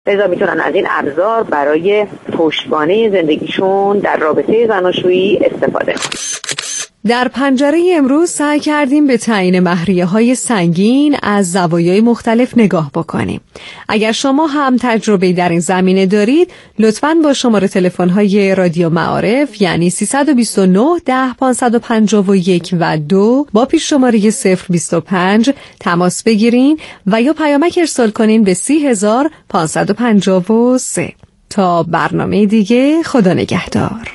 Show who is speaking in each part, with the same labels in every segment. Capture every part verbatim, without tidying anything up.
Speaker 1: لذا میتونن از این ابزار برای پشتوانه زندگیشون در رابطه زناشویی استفاده کنن.
Speaker 2: در پنجره امروز سعی کردیم به تعیین مهریه‌های سنگین از زوایای مختلف نگاه بکنیم. اگر شما هم تجربه در این زمینه دارید، لطفاً با شماره تلفن‌های رادیو معارف یعنی سیصد و بیست و نه ده پانصد و پنجاه و یک و دو با پیش شماره صفر بیست و پنج تماس بگیرین و یا پیامک ارسال کنین به سی هزار پانصد و پنجاه و سه. تا برنامه دیگه، خدا نگهدار.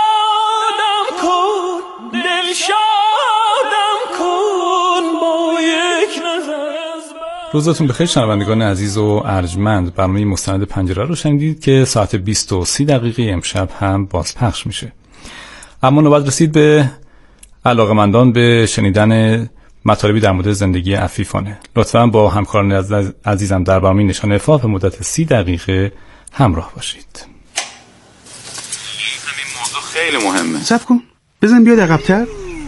Speaker 3: روزتون بخیر شنوندگان عزیز و ارجمند. برنامه مستند پنجره رو شنیدید که ساعت بیست و سی دقیقه امشب هم بازپخش میشه. اما نوبت رسید به علاقه‌مندان به شنیدن مطالبی در مورد زندگی عفیفانه. لطفاً با همکاران عزیزم در برنامه نشان عفاف به مدت سی دقیقه همراه باشید.
Speaker 4: همین موضوع خیلی مهمه.
Speaker 5: صبر کن بزن بیاد عقب‌تر.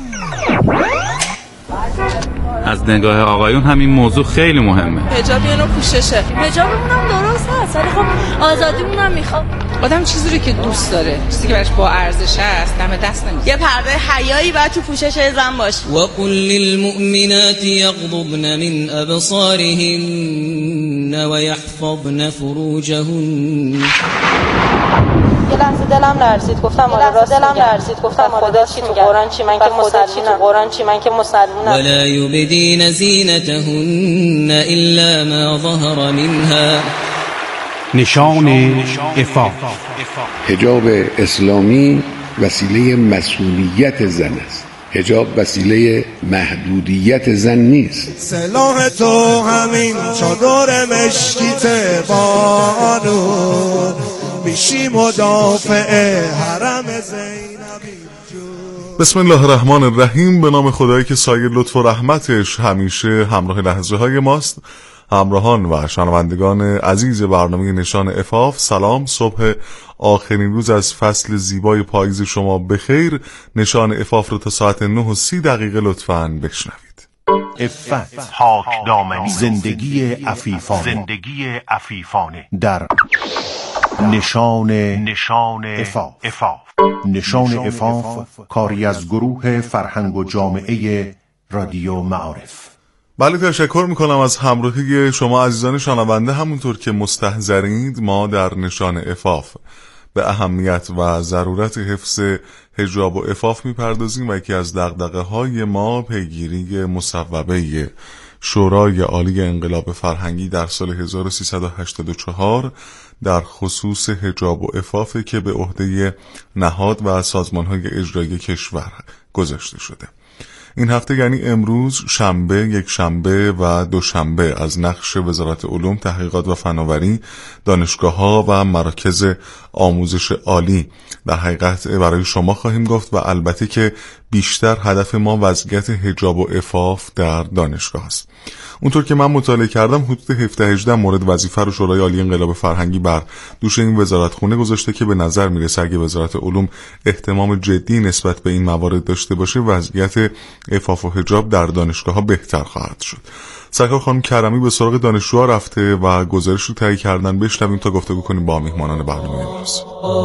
Speaker 4: از نگاه آقایون همین موضوع خیلی مهمه.
Speaker 6: حجاب یه نوع پوششه. حجابمون هم درست هست ولی خب آزادیمون هم میخواد.
Speaker 7: آدم چیزی رو که دوست داره، چیزی که براش با ارزش است، دم دست نمیشه.
Speaker 6: یه پرده حیایی بعد تو پوشش زن باشه.
Speaker 8: و قل للمؤمنات یغضضن من ابصارهن و یحفظن فروجهن.
Speaker 9: یه لحظه دلم لرزید گفتم آره راست دلم لرزید گفتم خدا چی تو قرآن چی من که مسلمونم قرآن چی من که مسلمونم.
Speaker 8: ولا یبدین زینتهن الا ما ظهر منها.
Speaker 5: نشان عفاف.
Speaker 10: حجاب اسلامی وسیله مسئولیت زن است. حجاب وسیله محدودیت زن نیست.
Speaker 11: سلاح تو همین چادر مشکیت بانو میشی مدافع حرم زینبی.
Speaker 12: بسم الله الرحمن الرحیم. به نام خدایی که سایه لطف و رحمتش همیشه همراه لحظه های ماست. همراهان و شنوندگان عزیز برنامه نشان عفاف، سلام. صبح آخرین روز از فصل زیبای پاییز شما بخیر. نشان عفاف رو تا ساعت نه و سی دقیقه لطفاً بشنوید.
Speaker 13: عفت، پاک دامنی، زندگی عفیفانه، زندگی عفیفانه در نشان نشان عفاف. عفاف. نشان عفاف کاری از گروه فرهنگ و جامعه رادیو معارف.
Speaker 12: بله، تشکر میکنم از همراهی شما عزیزان شنونده. همونطور که مستحضرید ما در نشان عفاف به اهمیت و ضرورت حفظ حجاب و عفاف میپردازیم و یکی از دغدغه‌های ما پیگیری مصوبه شورای عالی انقلاب فرهنگی در سال هزار و سیصد و هشتاد و چهار در خصوص حجاب و عفاف که به عهده نهاد و سازمان‌های اجرایی کشور گذاشته شده. این هفته یعنی امروز شنبه، یک شنبه و دوشنبه از نقش وزارت علوم، تحقیقات و فناوری، دانشگاه‌ها و مراکز آموزش عالی در حقیقت برای شما خواهیم گفت و البته که بیشتر هدف ما وضعیت حجاب و عفاف در دانشگاه است. اونطور که من مطالعه کردم حدود هفده هجده مورد وظیفه رو شورای عالی انقلاب فرهنگی بر دوش این وزارت خونه گذاشته که به نظر میرسه اگه وزارت علوم اهتمام جدی نسبت به این موارد داشته باشه وضعیت عفاف و حجاب در دانشگاه‌ها بهتر خواهد شد. سرکار خانم کرمی به سراغ دانشجوها رفته و گزارش رو تهیه کردن. بشنویم تا گفتگو کنیم با میهمانان برنامه امروز.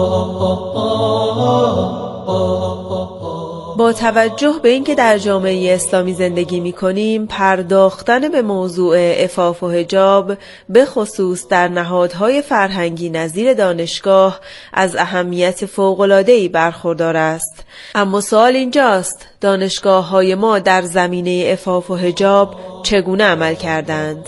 Speaker 14: با توجه به اینکه در جامعه اسلامی زندگی می‌کنیم، پرداختن به موضوع عفاف و حجاب به خصوص در نهادهای فرهنگی نظیر دانشگاه از اهمیت فوق‌العاده‌ای برخوردار است. اما سوال اینجاست دانشگاه‌های ما در زمینه عفاف و حجاب چگونه عمل کردند؟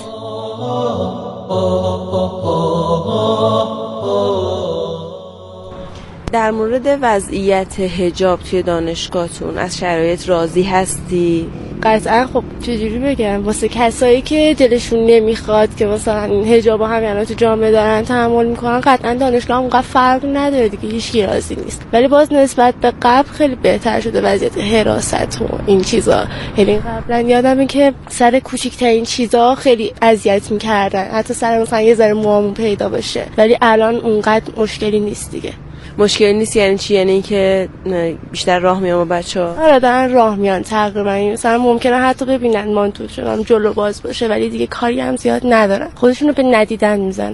Speaker 14: در مورد وضعیت حجاب توی دانشگاهتون از شرایط راضی هستی؟
Speaker 15: قطعا. خب چجوری بگم، واسه کسایی که دلشون نمیخواد که مثلا حجاب هم یعنی تو جامعه دارن تحمل میکنن، قطعا دانشگاه هم اونقدر فرق نداره دیگه، هیچ کی راضی نیست. ولی باز نسبت به قبل خیلی بهتر شده وضعیت حراست و این چیزا. یعنی قبلا یادمه که سر کوچیک‌ترین چیزا خیلی اذیت میکردن، حتی سر مثلا یه ذره موامون پیدا بشه، ولی الان اونقدر مشکلی نیست دیگه.
Speaker 14: مشکل نیست یعنی چی؟ یعنی که بیشتر راه میام با بچه‌ها؟
Speaker 15: آره دارن راه میان تقریبا. مثلا ممکنه حتی ببینن مانتو شدم جلو باز باشه ولی دیگه کاری هم زیاد ندارن، خودشونو به ندیدن میزنن.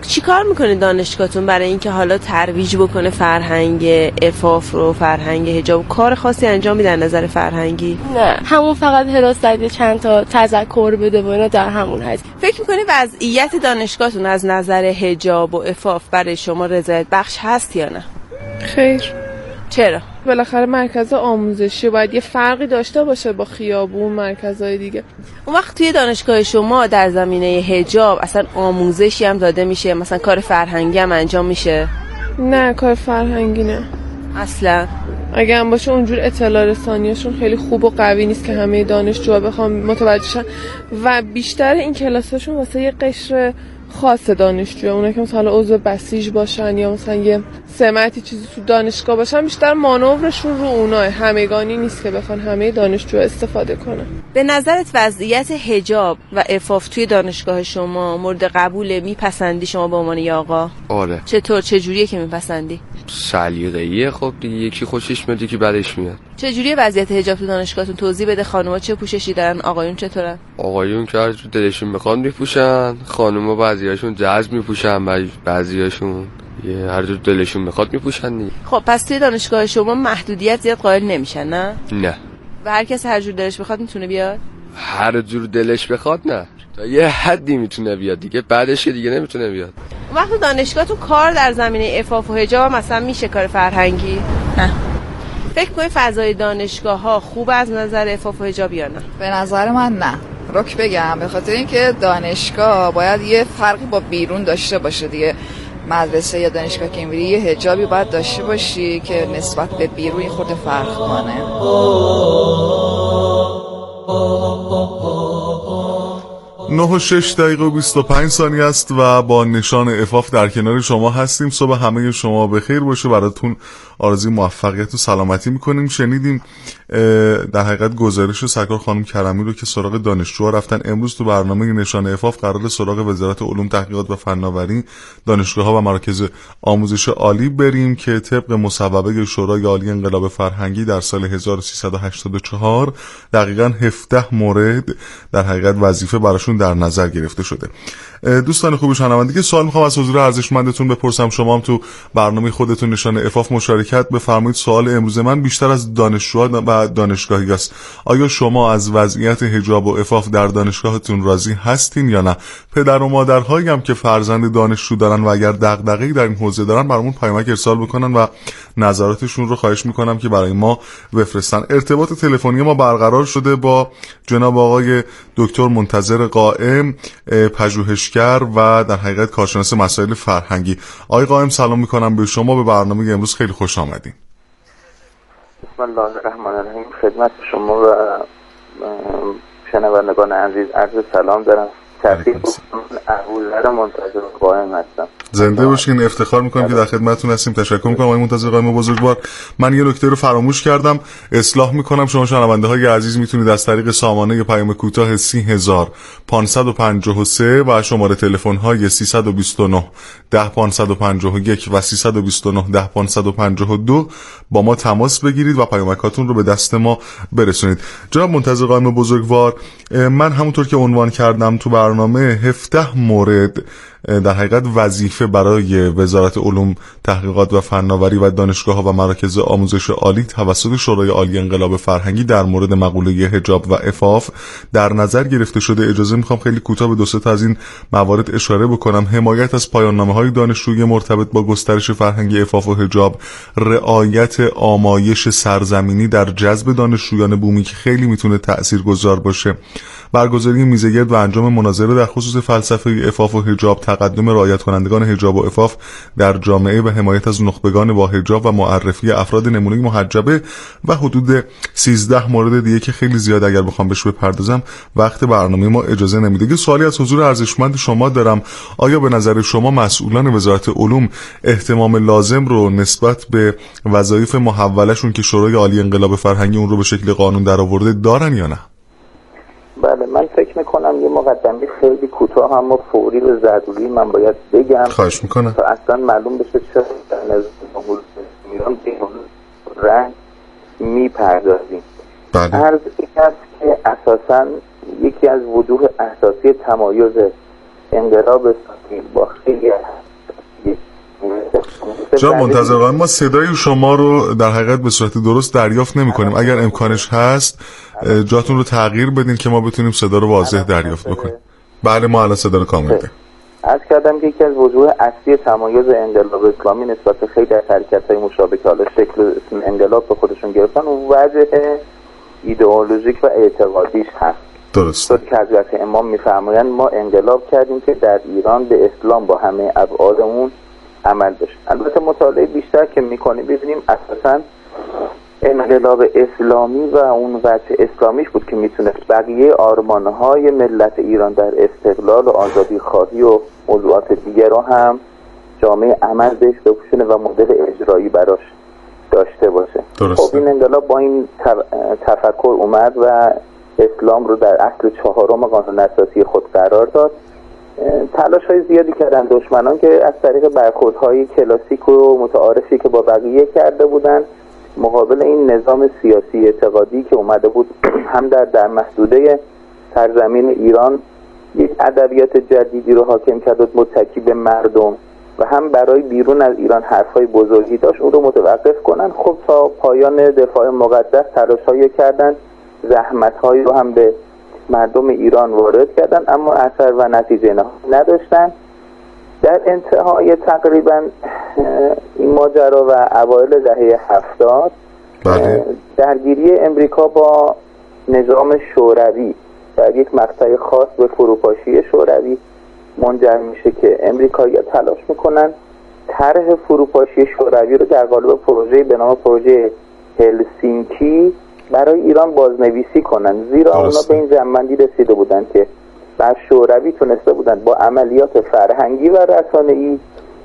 Speaker 14: چی کار میکنه دانشگاهتون برای اینکه حالا ترویج بکنه فرهنگ عفاف رو، فرهنگ حجاب؟ کار خاصی انجام میدن نظر فرهنگی؟
Speaker 15: نه، همون فقط حراست چند تا تذکر بده و اینا در همون حد.
Speaker 14: فکر میکنی وضعیت دانشگاهتون از نظر حجاب و عفاف برای شما رضایت بخش هست یا نه؟
Speaker 16: خیر.
Speaker 14: چرا؟
Speaker 16: بالاخره مرکز آموزشی باید یه فرقی داشته باشه با خیابون، مرکزهای دیگه.
Speaker 14: اون وقت توی دانشگاه شما در زمینه حجاب اصلا آموزشی هم داده میشه؟ مثلا کار فرهنگی هم انجام میشه؟
Speaker 16: نه، کار فرهنگی نه
Speaker 14: اصلا.
Speaker 16: اگه هم باشه اونجور اطلاع رسانیاشون خیلی خوب و قوی نیست که همه دانشجوها بخوام متوجه شن و بیشتر این کلاساشون واسه یه قشر خاص دانشجو، اونا که مثلا عضو بسیج باشن یا مثلا یه سمتی چیزی تو دانشگاه باشن، بیشتر مانورشون رو اوناه، همگانی نیست که بخوان همه دانشجو استفاده کنن.
Speaker 14: به نظرت وضعیت حجاب و عفاف توی دانشگاه شما مورد قبوله؟ میپسندی شما به عنوان یه آقا؟
Speaker 17: آره.
Speaker 14: چطور؟ چه جوریه که میپسندی؟
Speaker 17: سلیقه‌ایه. خب دیگه یکی خوشش میاد یکی بدش میاد.
Speaker 14: چه جوریه وضعیت حجاب تو دانشگاهتون؟ توضیح بده. خانم‌ها چه پوششی دارن، آقایون چطورن؟
Speaker 17: آقایون که هر جور دلشون میخواد میپوشن، خانم‌ها بعضیاشون جزم میپوشن، بعضیاشون یه هر جور دلشون میخواد میپوشن دیگه.
Speaker 14: خب پس توی دانشگاه شما محدودیت زیاد قائل نمیشن نه؟
Speaker 17: نه.
Speaker 14: و هر کس هر جور دلش بخواد میتونه بیاد؟
Speaker 17: هر جور دلش بخواد نه، تا یه حدی میتونه بیاد دیگه، بعدش دیگه نمیتونه بیاد.
Speaker 14: وقتی دانشگاهتون کار در زمینه عفاف و حجاب مثلا میشه کار فرهنگی؟
Speaker 18: نه.
Speaker 14: فکر کنید فضای دانشگاه ها خوب از نظر عفاف و حجاب یا نه؟
Speaker 18: به نظر من نه. رک بگم به خاطر اینکه دانشگاه باید یه فرقی با بیرون داشته باشه دیگه. مدرسه یا دانشگاه که میری یه حجابی باید داشته باشی که نسبت به بیرون خود فرق کنه.
Speaker 12: نه و شش دقیقه و بیست و پنج ثانیه است و با نشان عفاف در کنار شما هستیم. صبح همه شما بخیر باشه، براتون آرزوی موفقیت و سلامتی میکنیم. شنیدیم در حقیقت گزارش سرکار خانم کرمی رو که سراغ دانشجوها رفتن. امروز تو برنامه نشان عفاف قرار سراغ وزارت علوم تحقیقات و فناوری، دانشگاه‌ها و مراکز آموزش عالی بریم که طبق مصوبه شورای عالی انقلاب فرهنگی در سال هزار و سیصد و هشتاد و چهار دقیقاً هفده مورد در حقیقت وظیفه براشون در نظر گرفته شده. دوستان خوب شنونده، که سوال میخوام از حضور ارزشمندتون بپرسم. شما هم تو برنامه خودتون نشان عفاف مشارکت بفرمایید. سوال امروز من بیشتر از دانشجوها و دانشگاهی است. آیا شما از وضعیت حجاب و عفاف در دانشگاهتون راضی هستین یا نه؟ پدر و مادرهایی هم که فرزند دانشجو دارن و اگر دغدغه‌ای در این حوزه دارن برامون پیامک ارسال بکنن و نظراتشون رو خواهش میکنم که برای ما بفرستن. ارتباط تلفنی ما برقرار شده با جناب آقای دکتر منتظر قائم، پژوهشگر و در حقیقت کارشناس مسائل فرهنگی. آقای قائم سلام میکنم به شما، به برنامه امروز خیلی خوش آمدین.
Speaker 19: بسم الله الرحمن الرحیم. خدمت شما و شنوندگان عزیز عرض سلام دارم. تحقیق ابوالذر منتظر قائم هستم.
Speaker 12: زنده باشین، افتخار میکنم که در خدمتتون هستیم. تشکر میکنم آقای منتظر قائم بزرگوار. من یه نکته رو فراموش کردم، اصلاح میکنم. شما شنونده های عزیز میتونید از طریق سامانه پیام کوتاه سی هزار پانصد و پنجاه و سه و شماره تلفن های سیصد و بیست و نه ده پانصد و پنجاه و یک و سیصد و بیست و نه ده پانصد و پنجاه و دو با ما تماس بگیرید و پیامکاتون رو به دست ما برسونید. جناب منتظر قائم بزرگوار، من همونطور که عنوان کردم تو برنامه هفده مورد در حقیقت وظیفه برای وزارت علوم تحقیقات و فناوری و دانشگاه‌ها و مراکز آموزش عالی توسط شورای عالی انقلاب فرهنگی در مورد مقوله حجاب و عفاف در نظر گرفته شده. اجازه میخوام خیلی کوتاه به دو سه تا از این موارد اشاره بکنم. حمایت از پایان‌نامه‌های دانشجویی مرتبط با گسترش فرهنگ عفاف و حجاب، رعایت آمایش سرزمینی در جذب دانشجویان بومی که خیلی میتونه تاثیرگذار باشه، برگزاری میزگرد و انجام مناظره در خصوص فلسفه عفاف و حجاب، تقدم رعایت کنندگان حجاب و عفاف در جامعه و حمایت از نخبگان با حجاب و معرفی افراد نمونه محجبه و حدود سیزده مورد دیگه که خیلی زیاد اگر بخوام بهش بپردازم وقت برنامه ما اجازه نمیده. سوالی از حضور ارزشمند شما دارم. آیا به نظر شما مسئولان وزارت علوم اهتمام لازم رو نسبت به وظایف محولشون که شورای عالی انقلاب فرهنگی اون رو به شکل قانون درآورده دارن یا نه؟
Speaker 19: بله، من فکر میکنم یه مقدمه خیلی کوتاه هم و فوری به ضروری من باید بگم.
Speaker 12: خواهش میکنم.
Speaker 19: تا اصلا معلوم بشه چرا در نظام ایران به رنگ میپردازیم.
Speaker 12: بله.
Speaker 19: عرض این است که اساسا یکی از وجوه اساسی تمایز انقلاب اسلامی با خیلی
Speaker 12: جان منتظر ما صدای شما رو در حقیقت به صورت درست دریافت نمی کنیم. اگر امکانش هست جاتون رو تغییر بدین که ما بتونیم صدا رو واضح دریافت بکنیم. بله ما الان صدا رو کامل داریم.
Speaker 19: عرض کردم که یکی از وجوه اصلی تمایز انقلاب اسلامی نسبت به خیلی از حرکت‌های مشابه که حالا شکل انقلاب به خودشون گرفتن و وجه ایدئولوژیک و اعتقادیش هست.
Speaker 12: درست.
Speaker 19: طور که حضرت امام می‌فرمایند ما انقلاب کردیم که در ایران به اسلام با همه ابعاد اون عمل بشه. البته مطالعه بیشتر که می‌کنیم ببینیم اساساً انقلاب اسلامی و اون وجه اسلامیش بود که میتونه بقیه آرمانهای ملت ایران در استقلال و آزادی خواهی و موضوعات دیگر رو هم جامعه عمل بهش بپوشونه و مدل اجرایی براش داشته باشه.
Speaker 12: درسته.
Speaker 19: خب این انقلاب با این تفکر اومد و اسلام رو در اصل چهارم قانون اساسی خود قرار داد. تلاش های زیادی کردن دشمنان که از طریق برخوردهای کلاسیک و متعارفی که با بقیه کرده بودن مقابل این نظام سیاسی اعتقادی که اومده بود هم در در محدوده سرزمین ایران یک ادبیات جدیدی رو حاکم کرد و متکی به مردم و هم برای بیرون از ایران حرفای بزرگی داشت اون رو متوقف کنن. خب تا پایان دفاع مقدس تلاش‌هایی کردن، زحمت‌هایی رو هم به مردم ایران وارد کردن اما اثر و نتیجه نداشتن. در انتهای تقریبا این ماجرا و اوایل دهه هفتاد درگیری امریکا با نظام شوروی در یک مقطع خاص به فروپاشی شوروی منجر میشه که امریکایی‌ها تلاش میکنن طرح فروپاشی شوروی رو در قالب پروژه به نام پروژه هلسینکی برای ایران بازنویسی کنن، زیرا اونا به این جمع‌بندی رسیده بودن که بر شوروی تونسته بودن با عملیات فرهنگی و رسانه‌ای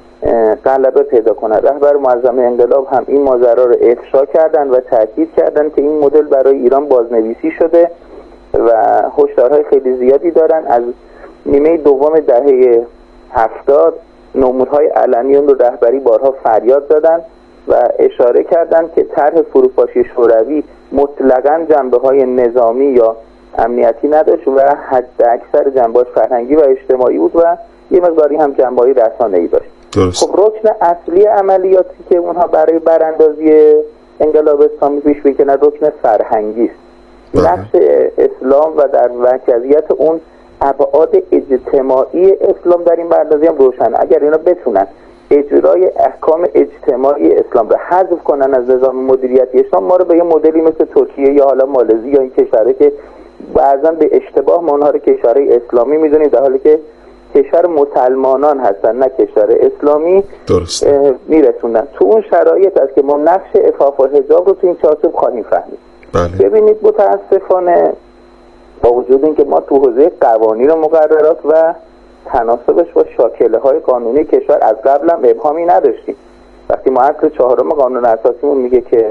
Speaker 19: غلبه پیدا کنن. رهبر معظم انقلاب هم این ماجرا رو افشا کردن و تاکید کردن که این مدل برای ایران بازنویسی شده و هشدارهای خیلی زیادی دارن. از نیمه دوم دهه هفتاد نمودهای علنی اون رو رهبری بارها فریاد دادن و اشاره کردن که طرح فروپاشی شوروی مطلقاً جنبه‌های نظامی یا امنیتی نداشت و حد اکثر جنبه‌اش فرهنگی و اجتماعی بود و یه مقداری هم جنبه‌های رسانه‌ای داشت.
Speaker 12: درست.
Speaker 19: خب رکن اصلی عملیاتی که اونها برای براندازی انقلاب اسلامی پیش می‌کنن رکن فرهنگی است. نقش اسلام و در مرکزیت اون ابعاد اجتماعی اسلام در این براندازی هم روشن. اگر اینا بتونن اجرای احکام اجتماعی اسلام رو حذف کنن از نظام مدیریتی اسلام، ما رو به یه مدلی مثل ترکیه یا حالا مالزی یا این کشورها که بعضا به اشتباه ما اونها رو کشورهای اسلامی میدونیم در حالی که کشور مسلمانان هستن نه کشور اسلامی،
Speaker 12: درست
Speaker 19: میرسوندن. تو اون شرایط است که ما نقش عفاف و حجاب رو تو این چارچوب خواهیم فهمید.
Speaker 12: بله.
Speaker 19: ببینید متاسفانه با وجود اینکه ما تو حوزه قوانین و مقررات و تناسبش با شاکله های قانونی کشور از قبل هم ابهامی نداشتیم. وقتی ما اصل چهارم قانون اساسیمون میگه که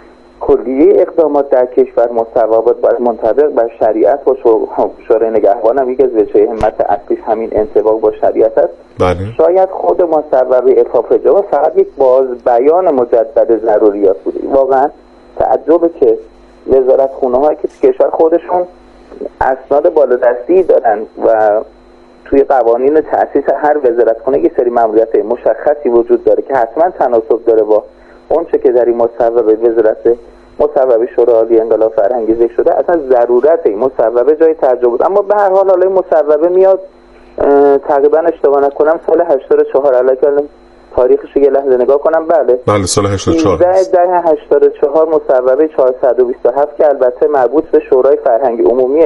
Speaker 19: کلیه اقدامات در کشور مستوابت باید منطبق بر شریعت و شورای نگهبان هم یکی از وجهه همت اصلیش همین انطباق با شریعت است.
Speaker 12: بله.
Speaker 19: شاید خود مصوبه عفاف حجاب فقط یک باز بیان مجدد ضروریات بوده. واقعا تعجبه که وزارتخونه هایی که کشور خودشون اسناد بالادستی دارن و توی قوانین تأسیس هر وزارتخونه یه سری مأموریت مشخصی وجود داره که حتما تناسب داره با اون چه که در این مصوبه وزارت مصوبه شورای عالی انقلاب فرهنگی ذکر شده. اصلا ضرورت این مصوبه جای تعجب بود. اما به هر حال حالا این مصوبه میاد تقریبا اشتباه نکنم سال هشتاد و چهار علاوه تاریخش یه لحظه نگاه کنم. بله
Speaker 12: بله سال هشتاد و چهار
Speaker 19: در هشتاد و چهار مصوبه چهارصد و بیست و هفت که البته مربوط به شورای فرهنگی عمومی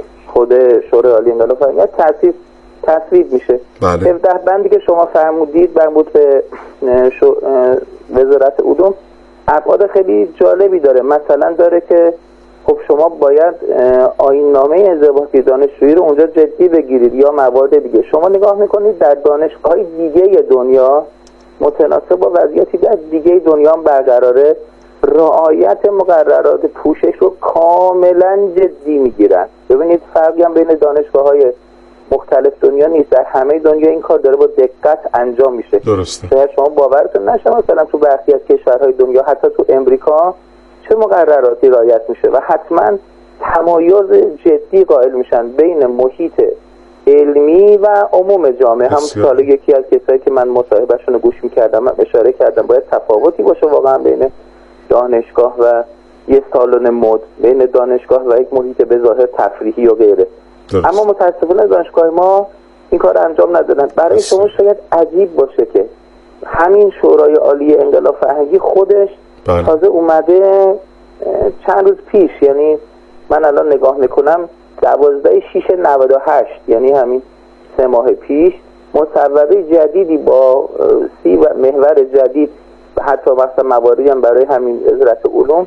Speaker 19: خود شورای عالی انقلاب فرهنگی تأسیس تصویب میشه.
Speaker 12: بله.
Speaker 19: هفده بندی که شما فرمودید مربوط به شو... وزارت علوم ابعاد خیلی جالبی داره. مثلا داره که خب شما باید آیین نامه انضباطی دانشجویی رو اونجا جدی بگیرید یا موارد دیگه. شما نگاه میکنید در دانشگاه‌های دیگه دنیا متناسب با وضعیتی در دیگه دنیا هم برقراره، رعایت مقررات پوشش رو کاملا جدی میگیرن. ببینید فرقی هم بین دانشگاه‌های مختلف دنیا نیست، در همه دنیا این کار داره با دقت انجام میشه.
Speaker 12: درسته.
Speaker 19: شاید شما باورتون نشه مثلا تو برخی از کشورهای دنیا حتی تو امریکا چه مقرراتی رعایت میشه و حتما تمایز جدی قائل میشن بین محیط علمی و عموم جامعه. هم سال یکی از کسایی که من مصاحبهشون رو گوش میکردم من اشاره کردم باید تفاوتی باشه واقعا بین دانشگاه و یه سالن مد، بین دانشگاه و یک محیط به ظاهر تفریحی و غیره. درست. اما متاسفانه دانشگاه ما این کار انجام ندادن. برای درست. شما شاید عجیب باشه که همین شورای عالی انقلاب فرهنگی خودش بله. تازه اومده چند روز پیش، یعنی من الان نگاه میکنم دوازده شیش نود و هشت، یعنی همین سه ماه پیش مصوبه جدیدی با سی و محور جدید و حتی مثلا مواردی هم برای همین وزارت علوم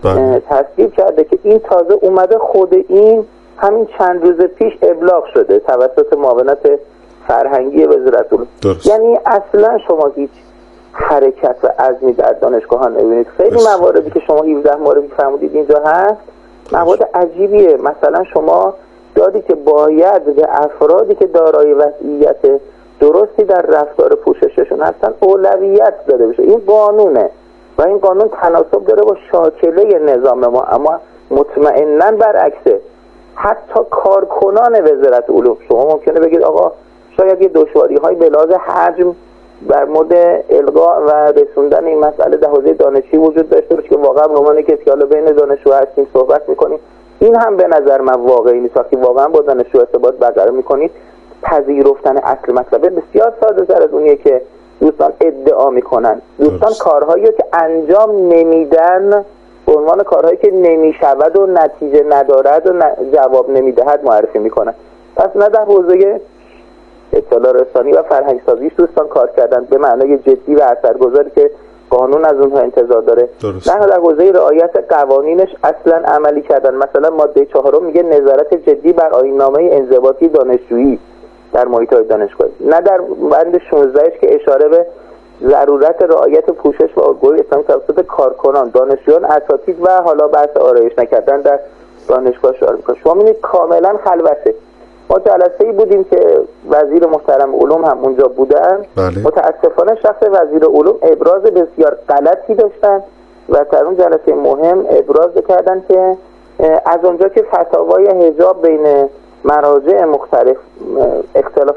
Speaker 19: تصویب کرده که این تازه اومده خود این همین چند روز پیش ابلاغ شده توسط معاونت فرهنگی وزارت علوم. یعنی اصلا شما هیچ حرکت و عزمی در دانشگاه ها نبینید. خیلی مواردی که شما هفده موردی فرمودید اینجا هست موارد عجیبیه. مثلا شما دادی که باید به افرادی که دارای وضعیت درستی در رفتار پوشششون هستن اولویت داده بشه. این قانونه و این قانون تناسب داره با شاکله نظام ما، اما مطمئناً برعکسه. حتی کارکنان وزارت علوم شما ممکنه بگید آقا شاید یه دشواری های به لحاظ حجم در مورد القاء و رسوندن این مسئله در حوزه دانشی وجود داشته باشه که واقعا به عنوان کسی که حالا بین دانشجو هستیم صحبت میکنیم این هم به نظر من واقعی نیست. وقتی واقعا با دانشجو ارتباط برقرار میکنید پذیرفتن اصل مسئله بسیار ساده تر از اونیه که دوستان ادعا میکنن. دوستان کارهایی که انجام نمیدن به عنوان کارهایی که نمیشود و نتیجه ندارد و جواب نمیدهد معرفی میکنن. پس نه در حوزه اطلاع رسانی و فرهنگ سازیش دوستان کار کردن به معنای جدی و اثرگذاری که قانون از اونها انتظار داره، نه در حوزه رعایت قوانینش اصلا عملی کردن. مثلا ماده چهارم میگه نظارت جدی بر آیین‌نامه انضباطی دانشجویی در محیط‌های دانشگاهی، نه در بند شانزده که اشاره به ضرورت رعایت پوشش و الگوی اسلامی توسط کارکنان، دانشجویان، اساتید و حالا بحث آرایش نکردن در دانشگاه شعار میکنه. شما می‌بینید کاملا خلوته. ما جلسه‌ای بودیم که وزیر محترم علوم هم اونجا بودن. بله. متاسفانه شخص وزیر علوم ابراز بسیار غلطی داشتن و در اون جلسه مهم ابراز کردن که از اونجا که فتاوای حجاب بین مراجع مختلف اختلاف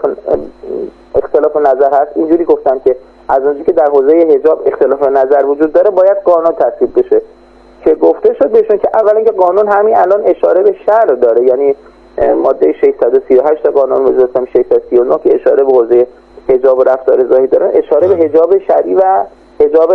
Speaker 19: اختلاف نظر هست، اینجوری گفتن که از اونجا که در حوزه حجاب اختلاف نظر وجود داره باید قانون تصویب بشه که گفته شد بهشون که اولا که قانون همین الان اشاره به شرع داره، یعنی ماده ششصد و سی و هشت قانون وزارت اسلامی ششصد و سی و نه که اشاره به حوزه حجاب و رفتار ظاهری داره اشاره به حجاب شرعی و حجاب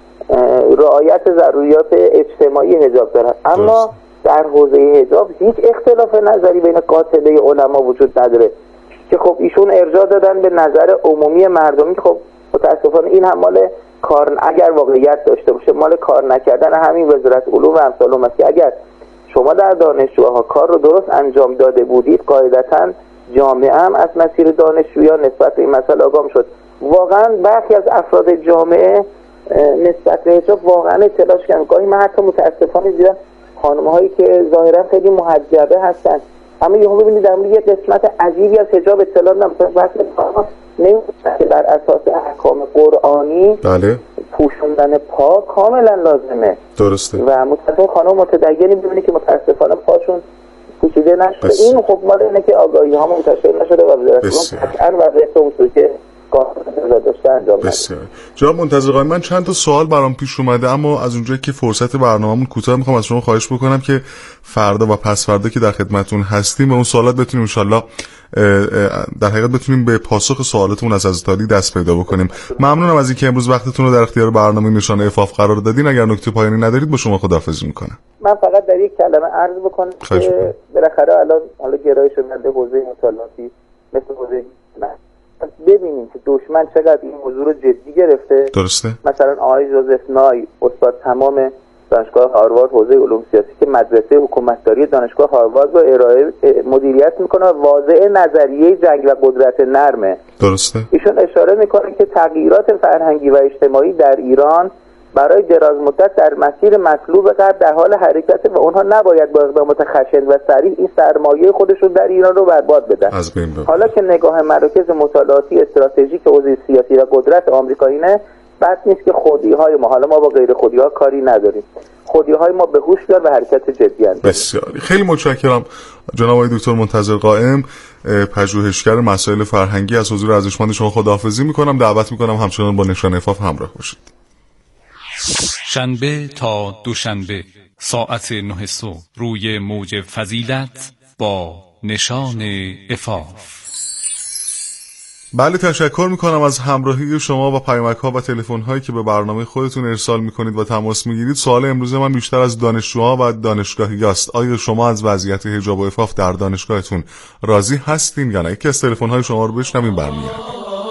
Speaker 19: رعایت ضروریات اجتماعی حجاب داره. اما در حوزه حجاب هیچ اختلاف نظری بین قاطبه علما وجود نداره که خب ایشون ارجاع دادن به نظر عمومی مردمی که خب متاسفانه این هم مال کار اگر واقعیت داشته باشه مال کار نکردن همین وزارت علوم و امثال است که اگر شما در دانشجوها کار رو درست انجام داده بودید قاعدتاً جامعه هم از مسیر دانشجویان نسبت به این مسئله آگاه شد. واقعا برخی از افراد جامعه نسبت به حجاب واقعا اطلاعش کردن. گاهی من حتی متاسفانه دیدم خانم‌هایی که ظاهرا خیلی محجبه هستن اما یهو می‌بینید در مورد یه قسمت عجیبی از حجاب اطلاع نمی‌کنن. وقتی نمی‌دونن که در اساس احکام قرآنی بله پوشوندن پا کاملا لازمه. درسته. و متأسفانه خانم متدینی می‌بینید که متأسفانه پاشون پوشیده نشده. این خب مال اینه که آگاهی ها منتشر نشده و وزارت قطعاً وضعیت اون که قانون داشته انجام نده.
Speaker 12: جناب منتظر من چند تا سوال برام پیش اومده اما از اونجایی که فرصت برنامه‌مون کوتاه می‌خوام از شما خواهش بکنم که فردا و پس فردا که در خدمتتون هستیم اون سوالات بتونیم ان شاءالله در حقیقت بتونیم به پاسخ سوالاتمون از عزیزتالی دست پیدا بکنیم. ممنونم از اینکه امروز وقتتون رو در اختیار برنامه نشان عفاف قرار دادین. اگر نکته پایانی ندارید با شما خداحافظی میکنم.
Speaker 19: من فقط در یک کلمه عرض بکنم که بالاخره الان حالا گرایش شده حوزه مطالعاتی مثل حوزه ببینیم که دشمن چقدر این موضوع رو جدی گرفته.
Speaker 12: درسته.
Speaker 19: مثلا آقای جوزف نای استاد تمام دانشگاه هاروارد حوزه علوم سیاسی که مدرسه حکومتداری دانشگاه هاروارد رو ارائه مدیریت میکنه و واضع نظریه جنگ و قدرت نرمه.
Speaker 12: درسته.
Speaker 19: ایشون اشاره میکنه که تغییرات فرهنگی و اجتماعی در ایران برای دراز مدت در مسیر مطلوب غرب در حال حرکت و اونها نباید با اقدامات خشن و سریع این سرمایه خودشون در ایران رو برباد بدن. حالا که نگاه مراکز مطالعاتی استراتژیک حوزه سیاسی و قدرت آمریکاییه بد نیست که خودی های ما، حالا ما با غیر خودی ها کاری نداریم، خودی‌های ما به هوشیار و حرکت جدی اند.
Speaker 12: بسیاری خیلی متشکرم جناب آقای دکتر منتظر قائم، پژوهشگر مسائل فرهنگی، از حضور ارزشمند شما خداحافظی میکنم. دعوت میکنم همچنان با نشان عفاف همراه باشید.
Speaker 3: شنبه تا دوشنبه ساعت نه صبح روی موج فضیلت با نشان عفاف.
Speaker 12: بله، تشکر میکنم از همراهی شما و پیامک ها و تلفن هایی که به برنامه خودتون ارسال میکنید و تماس میگیرید. سوال امروز من بیشتر از دانشجوها و دانشگاهی است. آیا شما از وضعیت حجاب و عفاف در دانشگاهتون راضی هستین یا نه؟ یکی از تلفن های شما رو بشنویم برمیگردیم.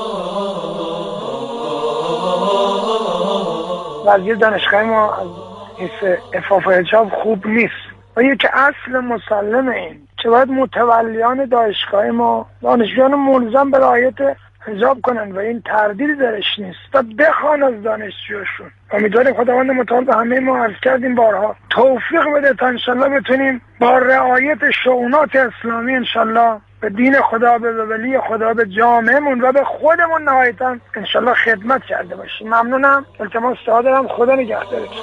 Speaker 20: وضعیت دانشگاه ما از عفاف و حجاب خوب نیست و یک اصل مسلم این که باید متولیان دانشگاه ما دانشجویان ملزم به رعایت حجاب کنن و این تردیدی درش نیست و بخوان از دانشجوشون. امیدواریم خداوند متعال به همه ما عرض کردیم بارها توفیق بده تا انشالله بتونیم با رعایت شؤونات اسلامی انشالله به دین خدا، به ولی خدا، به جامعهمون و به خودمون نهایتاً انشالله خدمت کرده باشیم. ممنونم. التماس دارم. خدا نگهدارتون.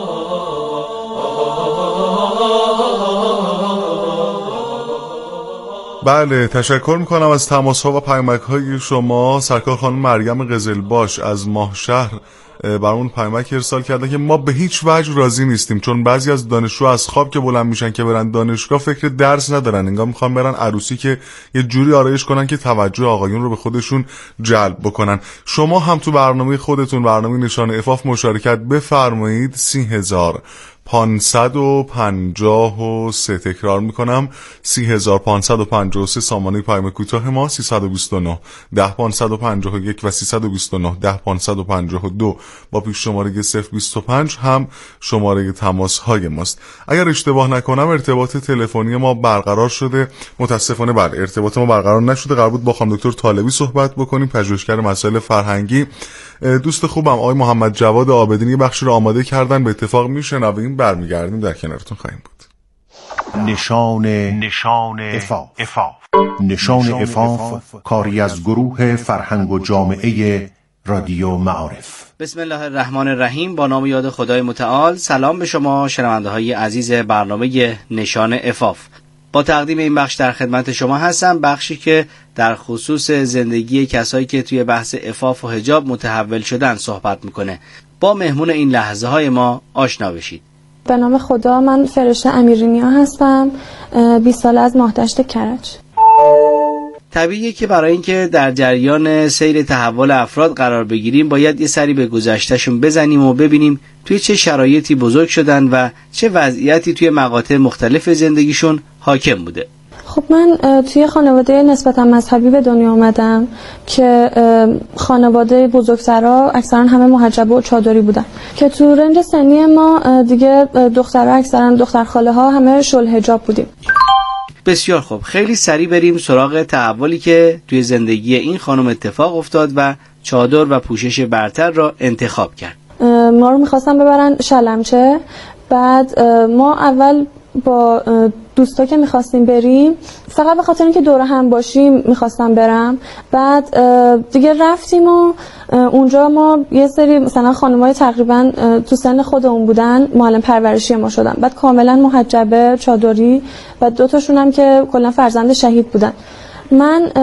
Speaker 12: بله، تشکر میکنم از تماس ها و پیامک های شما. سرکار خانم مریم قزلباش از ماهشهر برامون پیامک ارسال کردن که ما به هیچ وجه راضی نیستیم، چون بعضی از دانشجو از خواب که بلند میشن که برن دانشگاه فکر درس ندارن، انگار میخوان برن عروسی که یه جوری آرایش کنن که توجه آقایون رو به خودشون جلب بکنن. شما هم تو برنامه خودتون، برنامه نشان عفاف مشارکت بفرمایید. سی هزار پانصد و پنجاه و سه، تکرار میکنم، سی هزار پانصد و پنجاه و سه سامانه پیام کوتاه ما، سیصد و بیست و نه ده پانصد و پنجاه و یک و سیصد و بیست و نه ده پانصد و پنجاه و دو با پیش شماره صفر بیست و پنج هم شماره تماس های ماست. اگر اشتباه نکنم ارتباط تلفنی ما برقرار شده. متاسفانه بله، ارتباط ما برقرار نشده. قرار بود با خانم دکتر طالبی صحبت بکنیم، پژوهشگر مسائل فرهنگی. دوست خوبم آقای محمد جواد عابدین یه بخشی رو آماده کردن، به اتفاق میشنویم، برمیگردیم در کنارتون خواهیم بود.
Speaker 13: نشان نشان عفاف عفاف نشان عفاف کاری از گروه فرهنگ و جامعه رادیو معارف.
Speaker 21: بسم الله الرحمن الرحیم. با نام یاد خدای متعال. سلام به شما شنونده های عزیز برنامه نشان عفاف. با تقدیم این بخش در خدمت شما هستم، بخشی که در خصوص زندگی کسایی که توی بحث عفاف و حجاب متحول شدن صحبت میکنه. با مهمون این لحظه های ما آشنا بشید.
Speaker 22: به نام خدا، من فرشته امیرینیا هستم، بیست ساله، از ماهدشت کرج.
Speaker 21: طبیعیه که برای اینکه در جریان سیر تحول افراد قرار بگیریم باید یه سری به گذشتهشون بزنیم و ببینیم توی چه شرایطی بزرگ شدن و چه وضعیتی توی مقاطع مختلف زندگیشون حاکم بوده.
Speaker 22: خب من توی خانواده نسبتا مذهبی به دنیا آمدم که خانواده بزرگسرا اکثرا همه محجبه و چادری بودن که تو رنج سنی ما دیگه دخترها اکثرا دختر خاله ها همه شل حجاب بودیم.
Speaker 21: بسیار خوب، خیلی سریع بریم سراغ تحولی که توی زندگی این خانم اتفاق افتاد و چادر و پوشش برتر را انتخاب کرد.
Speaker 22: ما رو میخواستم ببرن شلمچه. بعد ما اول با دوستا که میخواستیم بریم فقط به خاطر اینکه دور هم باشیم میخواستم برم. بعد دیگه رفتیم و اونجا ما یه سری مثلا خانمای تقریبا تو سن خودمون بودن، معلم پرورشی ما شدن. بعد کاملا محجبه چادری و دو تاشون هم که کلا فرزند شهید بودن. من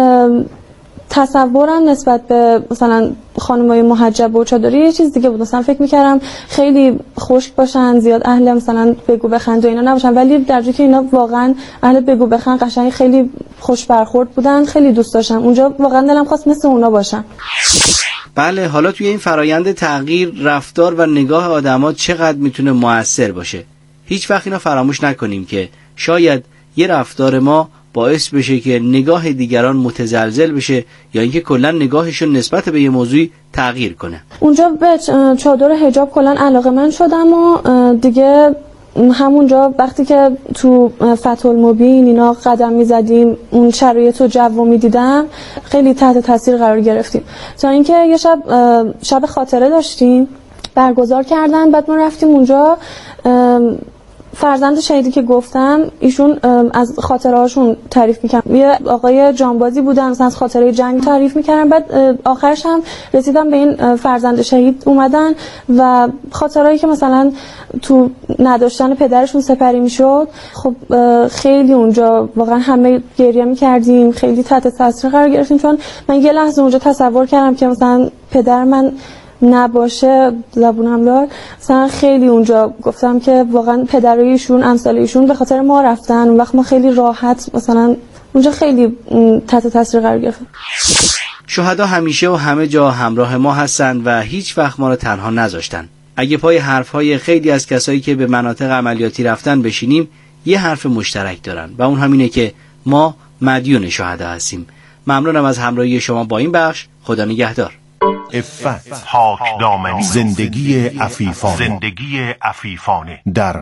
Speaker 22: تصورم نسبت به مثلا خانمای محجب و چادری یه چیز دیگه بود. مثلا فکر میکردم خیلی خشک باشن، زیاد اهل مثلا بگو بخند و اینا نباشن، ولی در حالی که اینا واقعا اهل بگو بخند، قشنگ خیلی خوش برخورد بودن، خیلی دوست داشتم اونجا، واقعا دلم خواست مثل اونا باشم.
Speaker 21: بله، حالا توی این فرایند تغییر رفتار و نگاه آدما چقدر میتونه موثر باشه؟ هیچ وقت اینا فراموش نکنیم که شاید یه رفتار ما باعث بشه که نگاه دیگران متزلزل بشه یا اینکه کلا نگاهشون نسبت به یه موضوعی تغییر کنه.
Speaker 22: اونجا به چادر حجاب کلا علاقه‌مند شدم و دیگه همونجا وقتی که تو فتح المبین اینا قدم میزدیم، اون شرایط و جو میدیدم، خیلی تحت تاثیر قرار گرفتیم. تا اینکه یه شب شب خاطره داشتیم برگزار کردن. بعد ما رفتیم اونجا، فرزند شهیدی که گفتم ایشون از خاطرهاشون تعریف میکنن. یه آقای جانبازی بودن مثلا از خاطره جنگ تعریف میکردن، بعد آخرش هم رسیدن به این فرزند شهید اومدن و خاطرهایی که مثلا تو نداشتن پدرشون سپری میشد. خب خیلی اونجا واقعا همه گریه میکردیم، خیلی تحت تاثیر قرار گرفتیم، چون من یه لحظه اونجا تصور کردم که مثلا پدر من نباشه زبونم دار. مثلا خیلی اونجا گفتم که واقعا پدرایشون امثالایشون به خاطر ما رفتن، اون وقت ما خیلی راحت مثلا اونجا خیلی تحت تاثیر قرار گرفتیم.
Speaker 21: شهدا همیشه و همه جا همراه ما هستن و هیچ وقت ما رو تنها نذاشتن. اگه پای حرفهای خیلی از کسایی که به مناطق عملیاتی رفتن بشینیم، یه حرف مشترک دارن و اون همینه که ما مدیون شهدا هستیم. ممنونم از همراهی شما با این بخش. خدا نگهدار.
Speaker 13: عفت، پاکدامنی، زندگی عفیفانه، زندگی عفیفانه در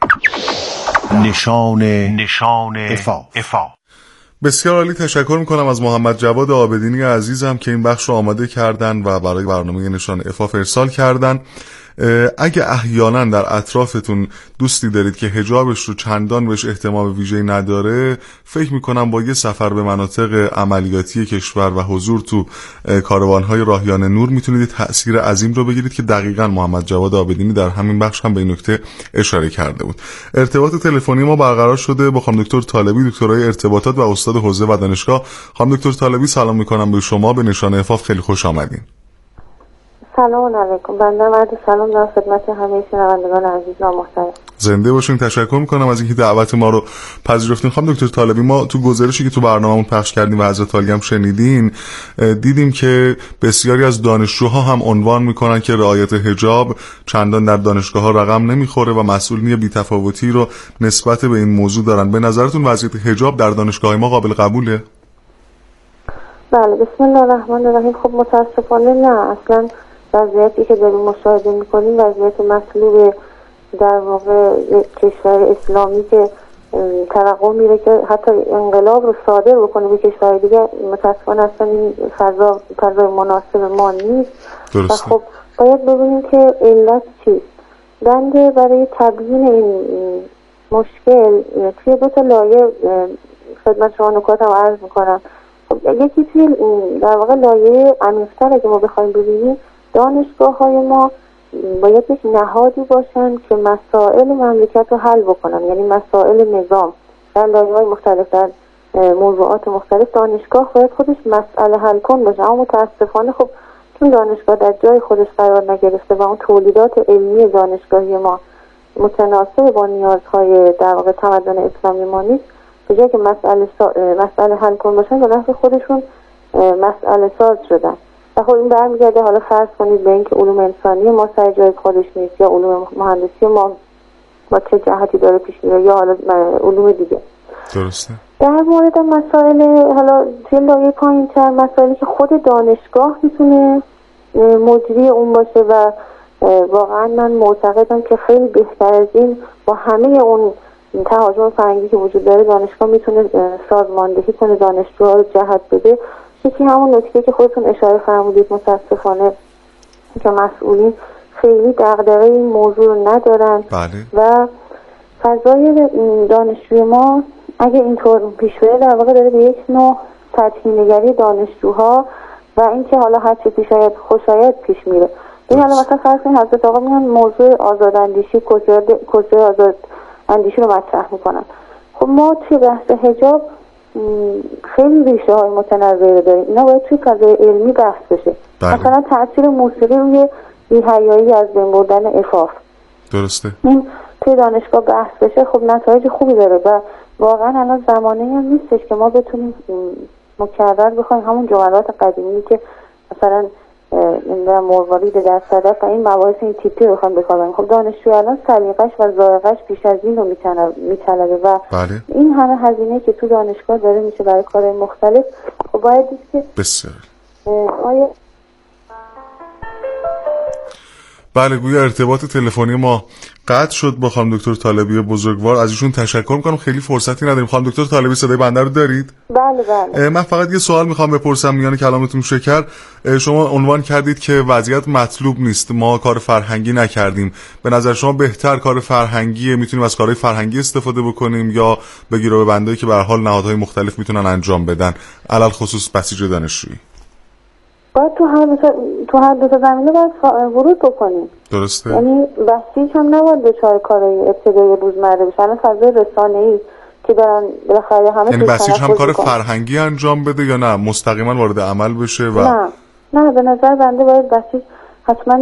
Speaker 13: نشان نشان عفاف.
Speaker 12: بسیار عالی. تشکر میکنم از محمد جواد عابدینی عزیزم که این بخش رو آماده کردن و برای برنامه نشان عفاف ارسال کردن. اگه احیانا در اطرافتون دوستی دارید که حجابش رو چندان بهش اهتمام ویژه‌ای نداره، فکر میکنم با یه سفر به مناطق عملیاتی کشور و حضور تو کاروانهای راهیان نور میتونید تأثیر عظیم رو بگیرید که دقیقاً محمد جواد عابدینی در همین بخش هم به این نکته اشاره کرده بود. ارتباط تلفنی ما برقرار شده با خانم دکتر طالبی، دکترای ارتباطات و استاد حوزه و دانشگاه. خانم دکتر طالبی سلام میکنم به شما، به نشان عفاف خیلی خوش آمدین.
Speaker 1: سلام علیکم. بنده مرد سلام در خدمت همه شنوندگان عزیز و محترم.
Speaker 12: زنده باشین. تشکر میکنم از اینکه دعوت ما رو پذیرفتین. خانم دکتر طالبی، ما تو گزارشی که تو برنامه‌مون پخش کردیم و حضرت عالی هم شنیدین، دیدیم که بسیاری از دانشجوها هم عنوان میکنن که رعایت حجاب چندان در دانشگاه‌ها رقم نمیخوره و مسئولین بی‌تفاوتی رو نسبت به این موضوع دارن. به نظرتون وضعیت حجاب در دانشگاه ما قابل قبوله؟
Speaker 1: بله، بسم الله الرحمن الرحیم. خب متاسفانه نه، اصلا وضعیتی که داریم مشاهده میکنیم وضعیت مطلوب در واقع کشور اسلامی که توقع میره که حتی انقلاب رو صادر بکنه به کشور دیگه، متاسفانه اصلا این فضا فضای مناسب ما نیست. درسته. و خب باید ببینیم که علت چیست. بنده برای تبیین این مشکل توی دو تا لایه خدمت شما نکاتم عرض میکنم. خب یکی توی در واقع لایه عمیق‌تر اگه ما بخوایم ببینیم، دانشگاه های ما باید یک نهادی باشن که مسائل مملکت رو حل بکنن، یعنی مسائل نظام در لایه‌های مختلف، در موضوعات مختلف. دانشگاه باید خودش مسئله حل کن باشه، اما متاسفانه خب چون دانشگاه در جای خودش قرار نگرفته و اون تولیدات علمی دانشگاهی ما متناسب با نیازهای در واقع تمدن اسلامی ما نیست، به جای که مسئله سا... مسئله حل کن باشن به نفع خودشون مسئله ساز شدن. و خب این برمیگرده، حالا فرض کنید به اینکه علوم انسانی ما سر جای خودش نیست یا علوم مهندسی ما با چه جهتی داره پیش میره یا حالا علوم دیگه.
Speaker 12: درسته.
Speaker 1: در مورد مسائل حالا توی لایه پایین‌تر، مسائلی که خود دانشگاه میتونه مجری اون باشه و واقعا من معتقدم که خیلی بهتر از این با همه اون تهاجم فرهنگی که وجود داره دانشگاه میتونه سازماندهی کنه، دانشجوها رو جهت بده. یکی همون نکته که خودتون اشاره فرمودید، متاسفانه که مسئولین خیلی دغدغه این موضوع رو ندارن.
Speaker 12: بله.
Speaker 1: و فضای دانشجوی ما اگه اینطور پیش بره در واقع داره به یک نوع تطهیرنگری دانشجوها و اینکه حالا هر چه پیش آید خوشایند پیش میره. این حالا مثلا فرض کنید حضرت آقا میان موضوع آزاداندیشی، کوچه آزاداندیشی رو مطرح میکنن. خب ما توی بحث حجاب خیلی ریشه های متنوعی داریم، اینا باید توی فضای علمی بحث بشه. بله. مثلا تاثیر موسیقی روی بی‌حیایی از بین بردن عفاف،
Speaker 12: درسته،
Speaker 1: این توی دانشگاه بحث بشه، خب نتایج خوبی داره و واقعا الان زمانه هم نیستش که ما بتونیم مکرر بخوایم همون جملات قدیمی که مثلا نمیدونم مروارید در صدف و این مباحث این تیپی رو بخوایم بکنیم. خب دانشجو الان سلیقه‌اش و ذائقه‌اش بیش از این رو میطلبه و
Speaker 12: بله.
Speaker 1: این همه هزینه که تو دانشگاه داره میشه برای کارهای مختلف، خب باید دید که
Speaker 12: بسیار
Speaker 1: آیا
Speaker 12: بله، گویا ارتباط تلفنی ما قطع شد با خانم دکتر طالبی بزرگوار. از ایشون تشکر میکنم، خیلی فرصتی نداریم. خانم دکتر طالبی صدای بنده رو دارید؟
Speaker 1: بله بله.
Speaker 12: من فقط یه سوال میخوام بپرسم میان کلامتون شکر. شما عنوان کردید که وضعیت مطلوب نیست، ما کار فرهنگی نکردیم. به نظر شما بهتر کار فرهنگیه، میتونیم از کارهای فرهنگی استفاده بکنیم یا بگیر و ببندایی که به هر حال نهادهای مختلف میتونن انجام بدن، علل خصوص بسیج دانشجویی؟
Speaker 1: باید تو هر دو تو هر دو تا زمینه باید ورود بکنیم.
Speaker 12: درسته.
Speaker 1: یعنی بسیج هم نباید دچار کارهای ابتدایی روزمره بشه. الان فضای رسانه‌ای که دارن بالاخره همه،
Speaker 12: یعنی بسیج هم کار فرهنگی انجام بده یا نه مستقیما وارد عمل بشه؟ و
Speaker 1: نه نه، به نظر بنده باید بسیج حتما